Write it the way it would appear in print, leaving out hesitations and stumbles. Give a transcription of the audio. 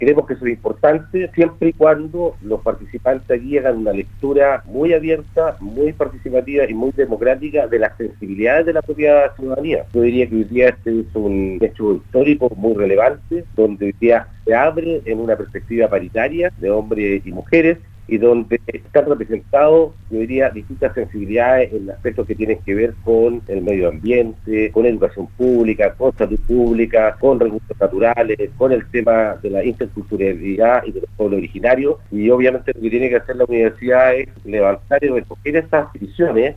Creemos que eso es importante siempre y cuando los participantes aquí hagan una lectura muy abierta, muy participativa y muy democrática de las sensibilidades de la propia ciudadanía. Yo diría que hoy día este es un hecho histórico muy relevante, donde hoy día se abre en una perspectiva paritaria de hombres y mujeres, y donde están representados, yo diría, distintas sensibilidades en aspectos que tienen que ver con el medio ambiente, con educación pública, con salud pública, con recursos naturales, con el tema de la interculturalidad y de los pueblos originarios, y obviamente lo que tiene que hacer la universidad es levantar y recoger estas visiones